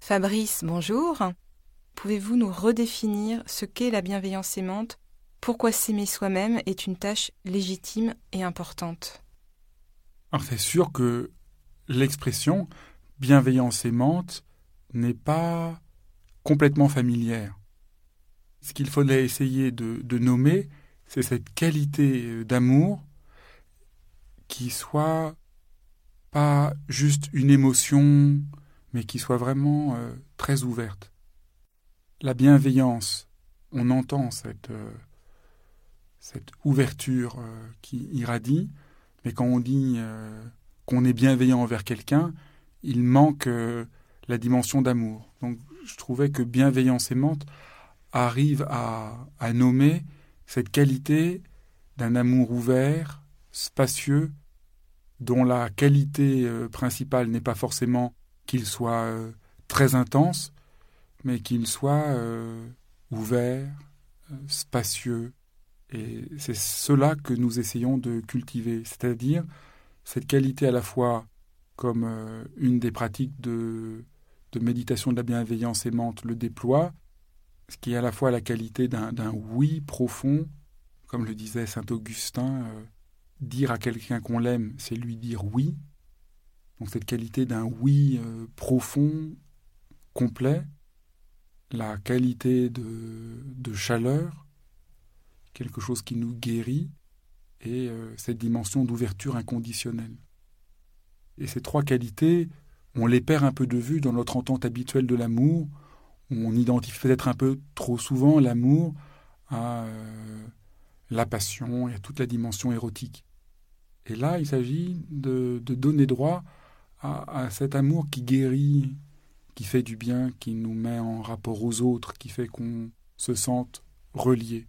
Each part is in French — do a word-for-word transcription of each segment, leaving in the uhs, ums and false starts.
Fabrice, bonjour. Pouvez-vous nous redéfinir ce qu'est la bienveillance aimante? Pourquoi s'aimer soi-même est une tâche légitime et importante? Alors c'est sûr que l'expression bienveillance aimante n'est pas complètement familière. Ce qu'il faudrait essayer de, de nommer, c'est cette qualité d'amour qui soit pas juste une émotion, mais qui soit vraiment euh, très ouverte. La bienveillance, on entend cette, euh, cette ouverture euh, qui irradie, mais quand on dit euh, qu'on est bienveillant envers quelqu'un, il manque euh, la dimension d'amour. Donc je trouvais que bienveillance aimante arrive à, à nommer cette qualité d'un amour ouvert, spacieux, dont la qualité euh, principale n'est pas forcément qu'il soit euh, très intense, mais qu'il soit euh, ouvert, euh, spacieux. Et c'est cela que nous essayons de cultiver, c'est-à-dire cette qualité à la fois comme euh, une des pratiques de, de méditation de la bienveillance aimante le déploie, ce qui est à la fois la qualité d'un, d'un oui profond, comme le disait saint Augustin, euh, dire à quelqu'un qu'on l'aime, c'est lui dire oui. Donc cette qualité d'un oui euh, profond, complet, la qualité de, de chaleur, quelque chose qui nous guérit, et euh, cette dimension d'ouverture inconditionnelle. Et ces trois qualités, on les perd un peu de vue dans notre entente habituelle de l'amour, où on identifie peut-être un peu trop souvent l'amour à euh, la passion et à toute la dimension érotique. Et là, il s'agit de, de donner droit à, à cet amour qui guérit, qui fait du bien, qui nous met en rapport aux autres, qui fait qu'on se sente relié.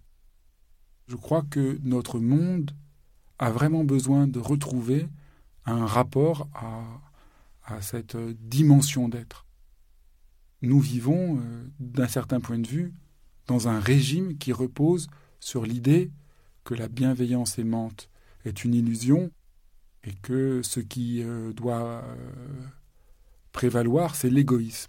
Je crois que notre monde a vraiment besoin de retrouver un rapport à, à cette dimension d'être. Nous vivons, euh, d'un certain point de vue, dans un régime qui repose sur l'idée que la bienveillance aimante est une illusion et que ce qui euh, doit euh, prévaloir, c'est l'égoïsme.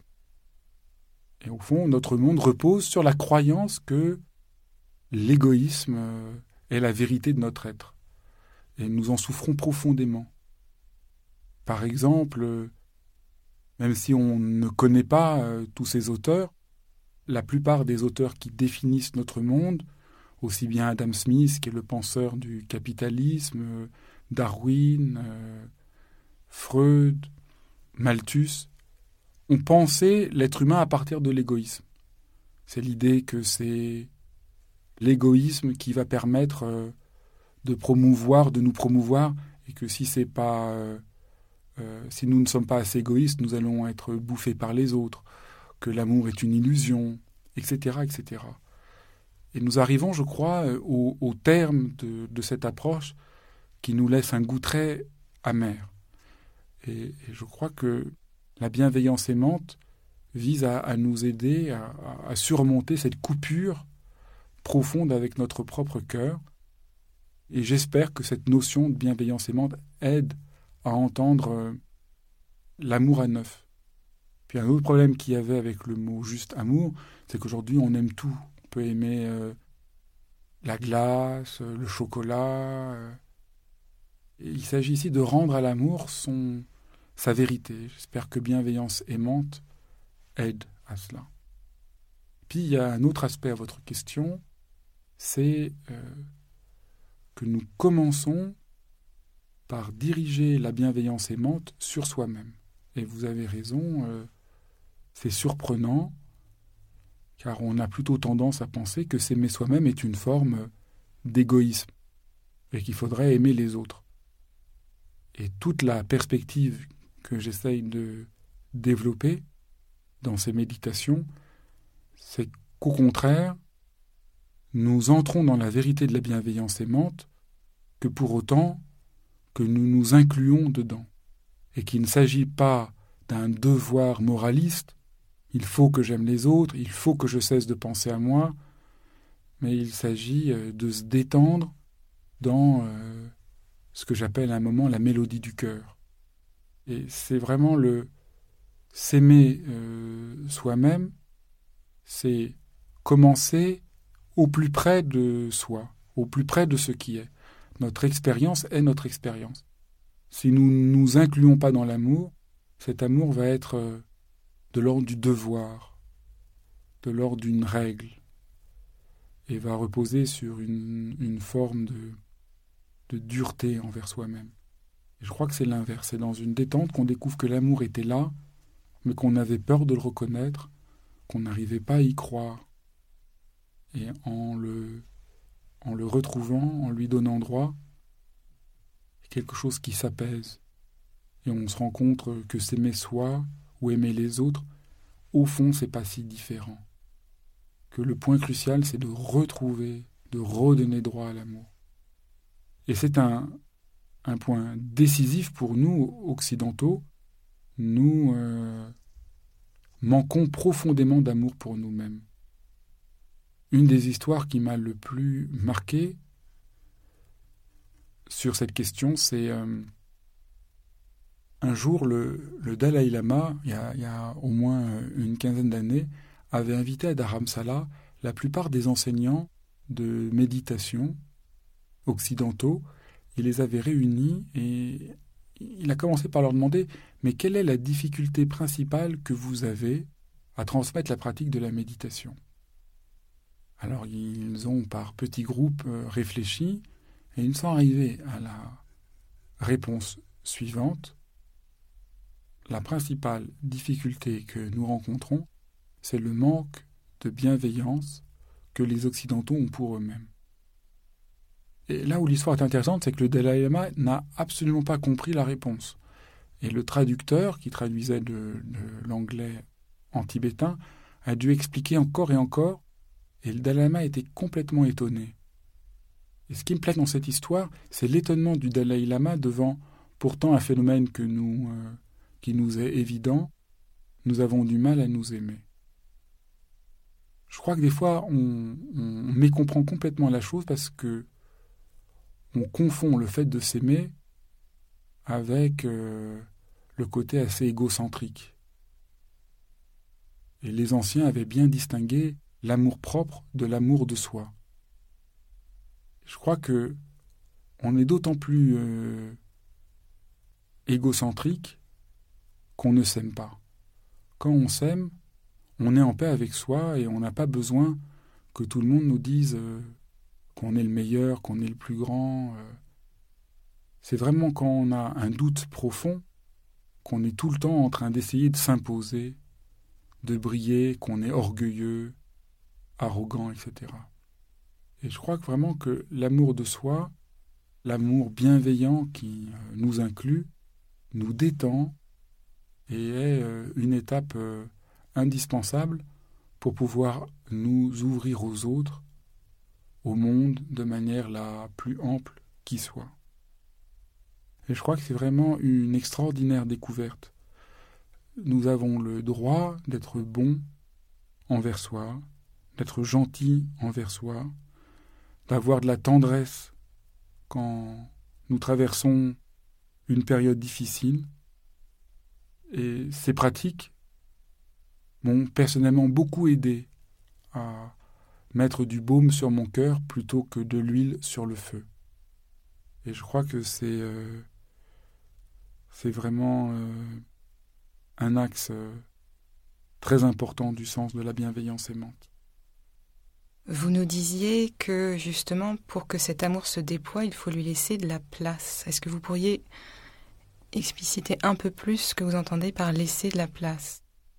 Et au fond, notre monde repose sur la croyance que l'égoïsme euh, est la vérité de notre être. Et nous en souffrons profondément. Par exemple, euh, même si on ne connaît pas euh, tous ces auteurs, la plupart des auteurs qui définissent notre monde, aussi bien Adam Smith, qui est le penseur du capitalisme, euh, Darwin, euh, Freud, Malthus, ont pensé l'être humain à partir de l'égoïsme. C'est l'idée que c'est l'égoïsme qui va permettre euh, de promouvoir, de nous promouvoir, et que si c'est pas, euh, euh, si nous ne sommes pas assez égoïstes, nous allons être bouffés par les autres, que l'amour est une illusion, et cetera, et cetera. Et nous arrivons, je crois, au, au terme de, de cette approche qui nous laisse un goût très amer. Et, et je crois que la bienveillance aimante vise à, à nous aider à, à surmonter cette coupure profonde avec notre propre cœur. Et j'espère que cette notion de bienveillance aimante aide à entendre euh, l'amour à neuf. Puis un autre problème qu'il y avait avec le mot juste amour, c'est qu'aujourd'hui on aime tout. On peut aimer euh, la glace, euh, le chocolat. Euh, et il s'agit ici de rendre à l'amour son, sa vérité. J'espère que bienveillance aimante aide à cela. Puis il y a un autre aspect à votre question, c'est euh, que nous commençons par diriger la bienveillance aimante sur soi-même. Et vous avez raison, euh, c'est surprenant, car on a plutôt tendance à penser que s'aimer soi-même est une forme d'égoïsme, et qu'il faudrait aimer les autres. Et toute la perspective que j'essaye de développer dans ces méditations, c'est qu'au contraire, nous entrons dans la vérité de la bienveillance aimante que pour autant que nous nous incluons dedans. Et qu'il ne s'agit pas d'un devoir moraliste, il faut que j'aime les autres, il faut que je cesse de penser à moi, mais il s'agit de se détendre dans euh, ce que j'appelle à un moment la mélodie du cœur. Et c'est vraiment le s'aimer euh, soi-même, c'est commencer au plus près de soi, au plus près de ce qui est. Notre expérience est notre expérience. Si nous ne nous incluons pas dans l'amour, cet amour va être de l'ordre du devoir, de l'ordre d'une règle, et va reposer sur une, une forme de, de dureté envers soi-même. Et je crois que c'est l'inverse. C'est dans une détente qu'on découvre que l'amour était là, mais qu'on avait peur de le reconnaître, qu'on n'arrivait pas à y croire. Et en le, en le retrouvant, en lui donnant droit, il y a quelque chose qui s'apaise. Et on se rend compte que s'aimer soi ou aimer les autres, au fond, c'est pas si différent. Que le point crucial, c'est de retrouver, de redonner droit à l'amour. Et c'est un, un point décisif pour nous, occidentaux. Nous euh, manquons profondément d'amour pour nous-mêmes. Une des histoires qui m'a le plus marqué sur cette question, c'est euh, un jour, le, le Dalai Lama, il y, a, il y a au moins une quinzaine d'années, avait invité à Dharamsala la plupart des enseignants de méditation occidentaux. Il les avait réunis et il a commencé par leur demander « Mais quelle est la difficulté principale que vous avez à transmettre la pratique de la méditation ?» Alors ils ont par petits groupes réfléchi et ils sont arrivés à la réponse suivante. La principale difficulté que nous rencontrons, c'est le manque de bienveillance que les Occidentaux ont pour eux-mêmes. Et là où l'histoire est intéressante, c'est que le Dalai Lama n'a absolument pas compris la réponse. Et le traducteur, qui traduisait de, de l'anglais en tibétain, a dû expliquer encore et encore, et le Dalai Lama était complètement étonné. Et ce qui me plaît dans cette histoire, c'est l'étonnement du Dalai Lama devant pourtant un phénomène que nous, euh, qui nous est évident. Nous avons du mal à nous aimer. Je crois que des fois, on, on mécomprend complètement la chose parce que on confond le fait de s'aimer avec euh, le côté assez égocentrique. Et les anciens avaient bien distingué l'amour propre de l'amour de soi. Je crois que on est d'autant plus euh, égocentrique qu'on ne s'aime pas. Quand on s'aime, on est en paix avec soi et on n'a pas besoin que tout le monde nous dise euh, qu'on est le meilleur, qu'on est le plus grand. Euh. C'est vraiment quand on a un doute profond qu'on est tout le temps en train d'essayer de s'imposer, de briller, qu'on est orgueilleux, arrogant, et cetera. Et je crois que vraiment que l'amour de soi, l'amour bienveillant qui euh, nous inclut, nous détend et est euh, une étape euh, indispensable pour pouvoir nous ouvrir aux autres, au monde, de manière la plus ample qui soit. Et je crois que c'est vraiment une extraordinaire découverte. Nous avons le droit d'être bons envers soi, d'être gentils envers soi, d'avoir de la tendresse quand nous traversons une période difficile. Et ces pratiques m'ont personnellement beaucoup aidé à mettre du baume sur mon cœur plutôt que de l'huile sur le feu. Et je crois que c'est, euh, c'est vraiment euh, un axe euh, très important du sens de la bienveillance aimante. Vous nous disiez que justement, pour que cet amour se déploie, il faut lui laisser de la place. Est-ce que vous pourriez expliciter un peu plus ce que vous entendez par laisser de la place ?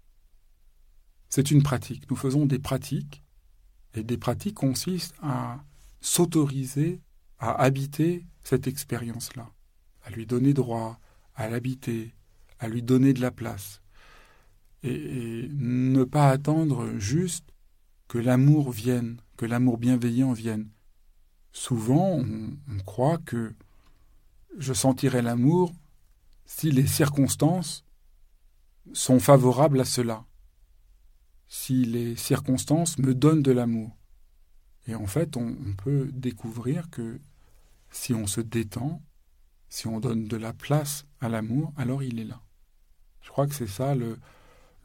C'est une pratique. Nous faisons des pratiques, et des pratiques consistent à s'autoriser à habiter cette expérience-là, à lui donner droit, à l'habiter, à lui donner de la place. Et, et ne pas attendre juste que l'amour vienne, que l'amour bienveillant vienne. Souvent, on, on croit que je sentirai l'amour si les circonstances sont favorables à cela, si les circonstances me donnent de l'amour. Et en fait, on, on peut découvrir que si on se détend, si on donne de la place à l'amour, alors il est là. Je crois que c'est ça le,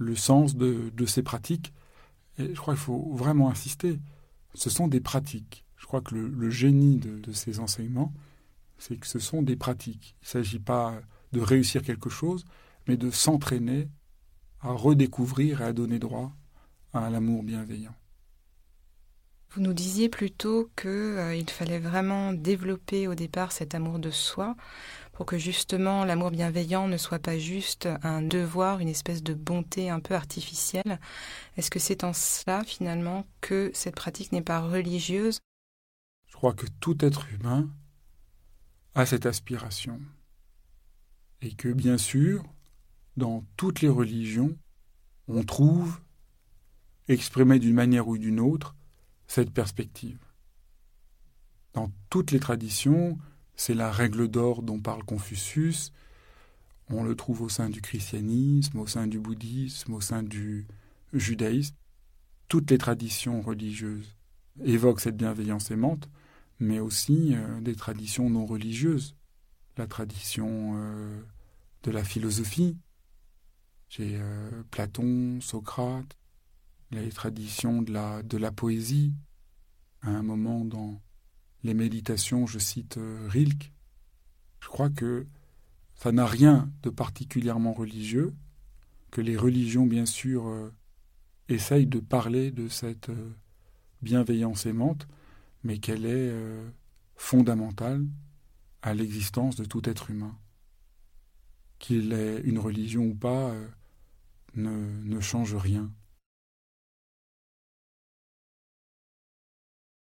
le sens de, de ces pratiques. Et je crois qu'il faut vraiment insister. Ce sont des pratiques. Je crois que le, le génie de, de ces enseignements, c'est que ce sont des pratiques. Il ne s'agit pas de réussir quelque chose, mais de s'entraîner à redécouvrir et à donner droit à l'amour bienveillant. Vous nous disiez plutôt qu'il euh, fallait vraiment développer au départ cet amour de soi pour que justement l'amour bienveillant ne soit pas juste un devoir, une espèce de bonté un peu artificielle. Est-ce que c'est en cela finalement que cette pratique n'est pas religieuse ? Je crois que tout être humain a cette aspiration. Et que bien sûr, dans toutes les religions, on trouve, exprimée d'une manière ou d'une autre, cette perspective. Dans toutes les traditions, c'est la règle d'or dont parle Confucius. On le trouve au sein du christianisme, au sein du bouddhisme, au sein du judaïsme. Toutes les traditions religieuses évoquent cette bienveillance aimante, mais aussi euh, des traditions non religieuses. La tradition euh, de la philosophie, j'ai euh, Platon, Socrate, les traditions de la, de la poésie. À un moment dans les méditations, je cite euh, Rilke. Je crois que ça n'a rien de particulièrement religieux, que les religions, bien sûr, euh, essayent de parler de cette euh, bienveillance aimante, mais qu'elle est euh, fondamentale à l'existence de tout être humain. Qu'il ait une religion ou pas, euh, ne, ne change rien.